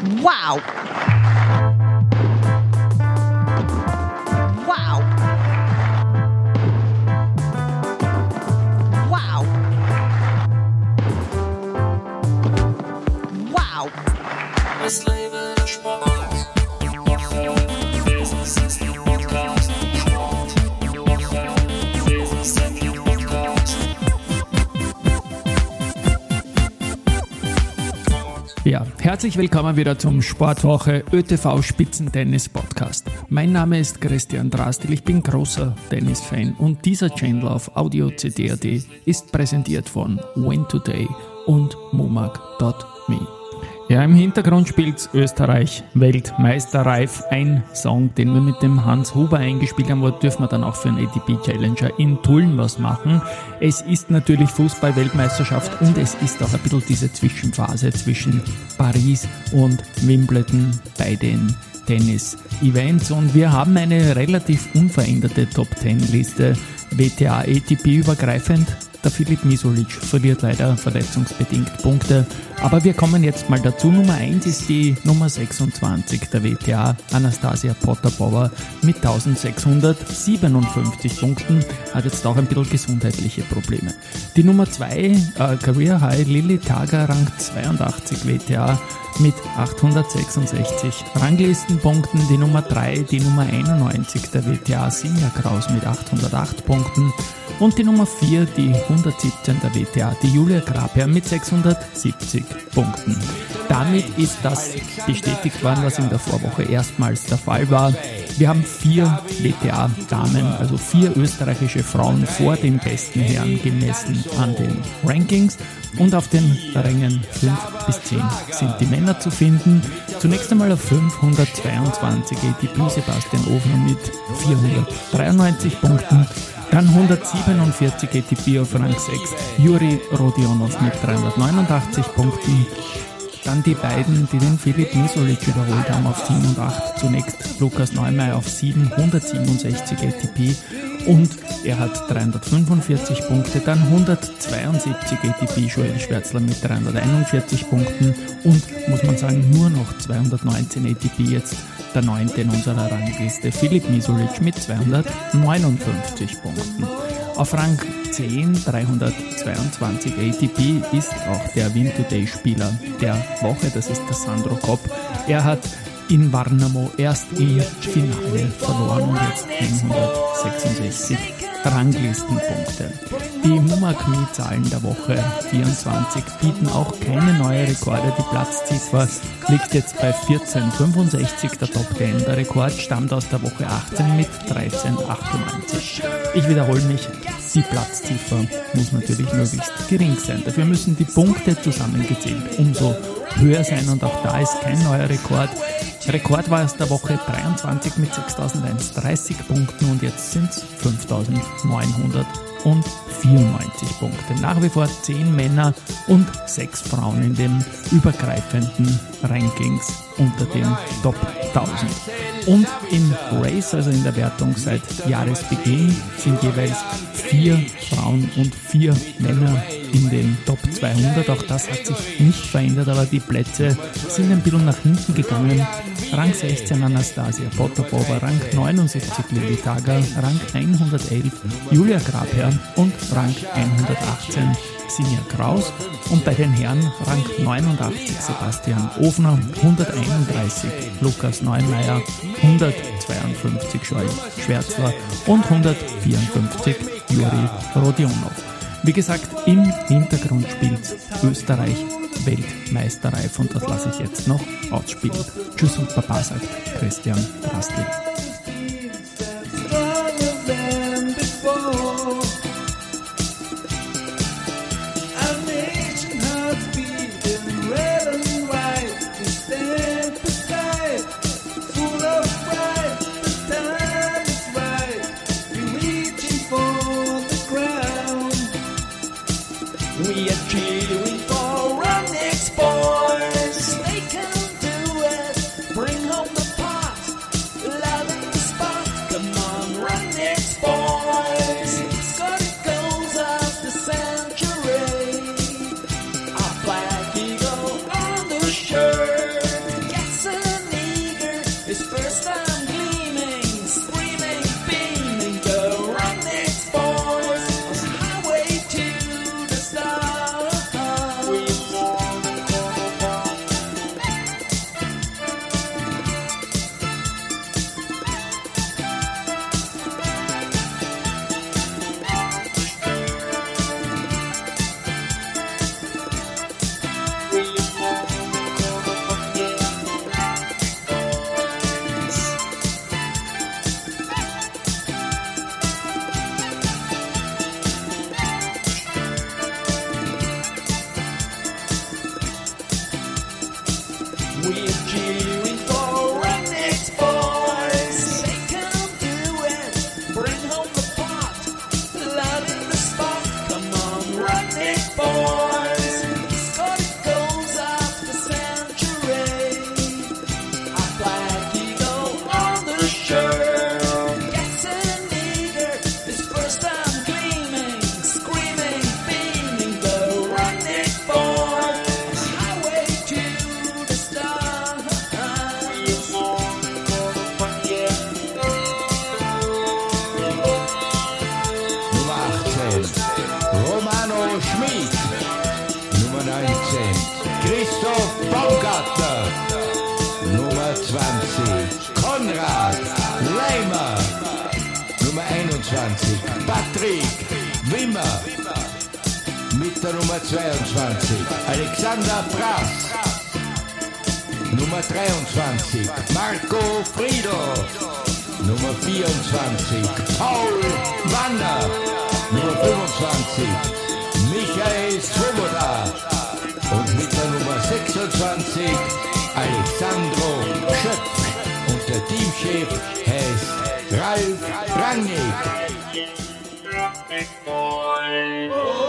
Wow! Wow! Wow! Wow! Es lebe der Sport. Das ist der Podcast. Sport. Das ist der Podcast. Ja, herzlich willkommen wieder zum Sportwoche ÖTV Spitzentennis Podcast. Mein Name ist Christian Drastil, ich bin großer Tennis-Fan und dieser Channel auf Audio CD.at ist präsentiert von Win Today und momag.me. Ja, im Hintergrund spielt Österreich Weltmeisterreif, ein Song, den wir mit dem Hans Huber eingespielt haben, wo dürfen wir dann auch für einen ATP Challenger in Tulln was machen. Es ist natürlich Fußball-Weltmeisterschaft und es ist auch ein bisschen diese Zwischenphase zwischen Paris und Wimbledon bei den Tennis-Events und wir haben eine relativ unveränderte Top-10-Liste, WTA ATP übergreifend. Der Filip Misolic verliert leider verletzungsbedingt Punkte, aber wir kommen jetzt mal dazu. Nummer 1 ist die Nummer 26 der WTA, Anastasia Potapova mit 1657 Punkten, hat jetzt auch ein bisschen gesundheitliche Probleme. Die Nummer 2, Career High, Lili Tager, Rang 82 WTA mit 866 Ranglistenpunkten. Die Nummer 3, die Nummer 91 der WTA, Sinja Kraus mit 808 Punkten. Und die Nummer 4, die 117 der WTA, die Julia Grabherr mit 670 Punkten. Damit ist das bestätigt worden, was in der Vorwoche erstmals der Fall war. Wir haben 4 WTA-Damen, also 4 österreichische Frauen vor den besten Herren gemessen an den Rankings. Und auf den Rängen 5 bis 10 sind die Männer zu finden. Zunächst einmal auf 522 ATP Sebastian Ofner mit 493 Punkten. Dann 147 ATP auf Rang 6, Juri Rodionov mit 389 Punkten. Dann die beiden, die den Filip Misolic überholt haben, auf 7 und 8. Zunächst Lukas Neumeier auf 7, 167 ATP. Und er hat 345 Punkte, dann 172 ATP, Joel Schwärzler mit 341 Punkten und, muss man sagen, nur noch 219 ATP jetzt der 9. in unserer Rangliste, Filip Misolic mit 259 Punkten. Auf Rang 10, 322 ATP, ist auch der Win Today Spieler der Woche, das ist der Sandro Kopp. Er hat in Warnamo erst im Finale verloren und jetzt 166 Ranglistenpunkte. Die Momag.me-Zahlen der Woche 24 bieten auch keine neue Rekorde. Die Platzziffer liegt jetzt bei 14,65 der Top 10. Der Rekord stammt aus der Woche 18 mit 13,98. Ich wiederhole mich, die Platzziffer muss natürlich möglichst gering sein. Dafür müssen die Punkte zusammengezählt umso höher sein und auch da ist kein neuer Rekord. Rekord war aus der Woche 23 mit 6.130 Punkten und jetzt sind es 5.994 Punkte. Nach wie vor 10 Männer und 6 Frauen in den übergreifenden Rankings unter den Top 1000. Und im Race, also in der Wertung seit Jahresbeginn, sind jeweils 4 Frauen und 4 Männer in den Top 200. Auch das hat sich nicht verändert, aber die Plätze sind ein bisschen nach hinten gegangen. Rang 16 Anastasia Potapova, Rang 79 Lili Tager, Rang 111 Julia Grabherr und Rang 118 Sinja Kraus. Und bei den Herren Rang 89 Sebastian Ofner, 131 Lukas Neumeier, 152 Joel Schwärzler und 154 Juri Rodionov. Wie gesagt, im Hintergrund spielt Österreich Weltmeisterreif und das lasse ich jetzt noch ausspielen. Tschüss und Baba, sagt Christian Drastil. We are cheering for our next boys. They can do it. Bring home the pot. Love We're cheering for Redneck's boys. They can do it. Bring home the pot. Blood in the spot. Come on, Redneck boys. Scotty goes after century. A black eagle on the shirt. Getting eager. His first time gleaming. Screaming, beaming. The Redneck boys. Highway to the stars. Nummer 18, Romano Schmid. Nummer 19, Christoph Baumgartner. Nummer 20, Konrad Leimer. Nummer 21, Patrick Wimmer. Mit der Nummer 22, Alexander Brass. Nummer 23, Marco Frido. Nummer 24, Paul Wanner. Nummer 25, Michael Svoboda. Und mit der Nummer 26, Alexandro Schöpf. Und der Teamchef heißt Ralf Rangnick. Redneck boys.